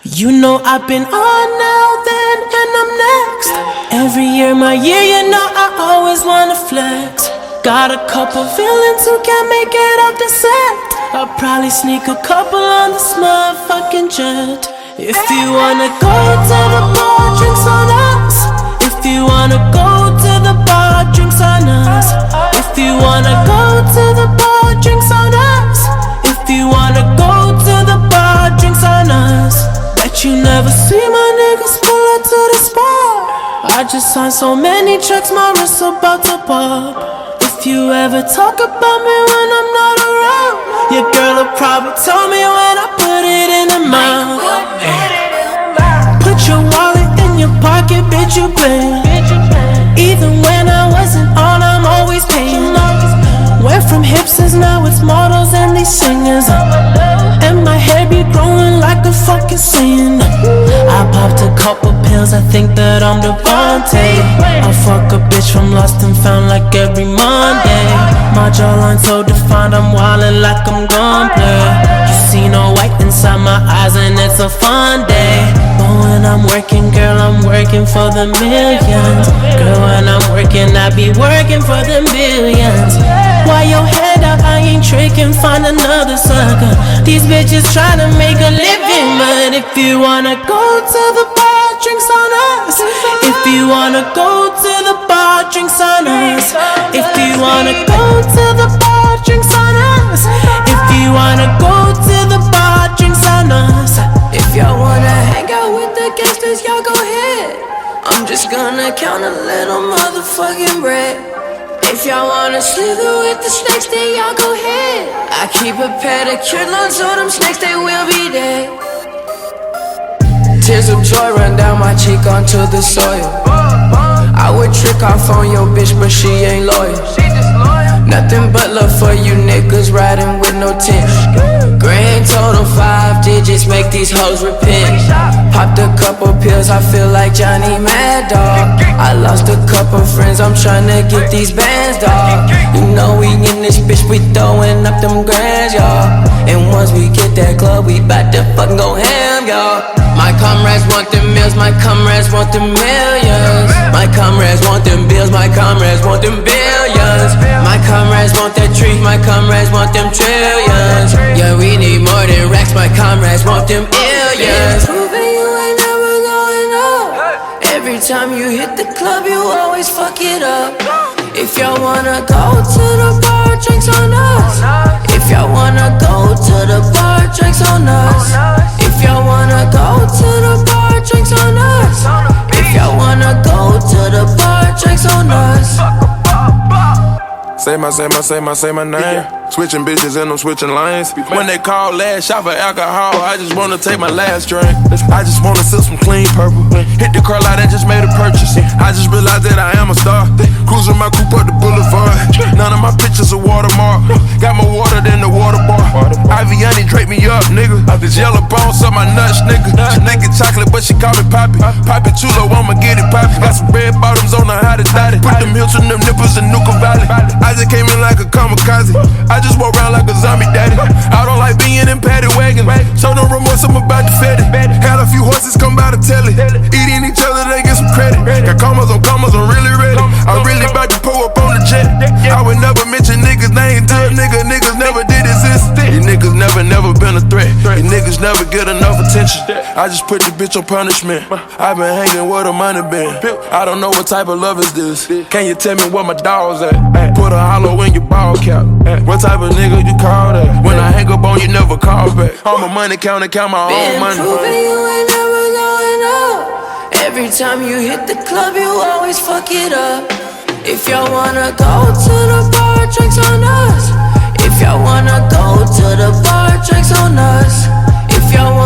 You know I've been on now, then, and I'm next. Every year, my year, you know I always wanna flex. Got a couple villains who can't make it off the set. I'll probably sneak a couple on this motherfucking jet. If you wanna go to the bar, drinks on us. If you wanna go to the bar, drinks on us. If you wanna go to the bar, drinks on us. If you wanna go to the bar, drinks on us. Bet you never see my niggas pull up to the spot. I just signed so many checks, my wrist about to pop. If you ever talk about me when I'm not around, your girl will probably tell me when I put it in her mouth. Put your wallet in your pocket, bitch, you play. Even when I wasn't on, I'm always paying. Went from hipsters, now it's models and these singers. And my hair be growing like a fucking sin. I popped a couple pills, I think that I'm Devontae. I fuck a bitch from Lost and Found like every Monday. My jawline so defined, I'm wildin' like I'm gon' play. You see no white inside my eyes and it's a fun day. But when I'm working, girl, I'm working for the millions. Girl, when I'm working, I be working for the millions. Why your head up, I ain't tricking, find another sucker. These bitches tryna make a living, but if you wanna go to the bar, drinks on us. If you wanna go to the bar, drinks on us. If you wanna go to the bar, drinks on us. If you wanna go to the bar, drinks on us. If y'all wanna hang out with the gangsters, y'all go ahead. I'm just gonna count a little motherfucking bread. If y'all wanna slither with the snakes, then y'all go ahead. I keep a pedicure line so them snakes, they will be dead. Tears of joy run down my cheek onto the soil. I would trick off on your bitch, but she ain't loyal. Nothing but love for you niggas riding with no tent. Grand total 5 digits, make these hoes repent. Popped a couple pills, I feel like Johnny Mad Dog. I lost a couple friends, I'm tryna get these bands, dog. You know we in this bitch, we throwing up them grands, y'all. And once we get that club, we bout to fucking go ham, y'all. My comrades want them meals, my comrades want them millions. My comrades want them bills, my comrades want them billions. My comrades want that trees, my comrades want them trillions. Yeah, we need more than racks, my comrades want them billions. Proving you ain't never going up. Every time you hit the club, you always fuck it up. If y'all wanna go to the bar, drinks on us. If y'all wanna go to the bar, drinks on us. If y'all wanna go to the bar, drinks on us. If y'all wanna go to the bar, drinks on us. Say my name. Switching bitches and I'm switching lanes. When they call last shot for alcohol, I just wanna take my last drink. I just wanna sip some clean purple. Hit the car lot and just made a purchase. I just realized that I am a star. Cruising my coupe up the boulevard. None of my pictures are watermark. Got more water than the water bar. Iviani drape me up, nigga. This yellow bones up my nuts, nigga. She naked chocolate, but she call me Poppy. Poppy Chulo, I'ma get it Poppy. Got some red bottoms on the hottest dotted. Put them hills on them nipples in Nuka Valley. I just came in like a kamikaze. I just walk around like a zombie daddy. I don't like being in paddy wagons. Show no remorse, I'm about to fed it. Had a few horses come by to tell it. Eating each other, they get some credit. Got commas on commas, I'm really ready. I'm really about to pull up on the jet. I would never mention niggas' names to a nigga. Niggas never did exist. These niggas never been a threat. These niggas never get enough attention. I just put the bitch on punishment. I've been hanging where the money been. I don't know what type of love is this. Can you tell me where my dog's at? Put a hollow in your ball cap. What type of nigga you call that? When I hang up on you, never call back. I'm a money counter, count my own money. Proving you ain't never going up. Every time you hit the club, you always fuck it up. If y'all wanna go to the bar, drinks on us. If y'all wanna go to the bar, drinks on us. If y'all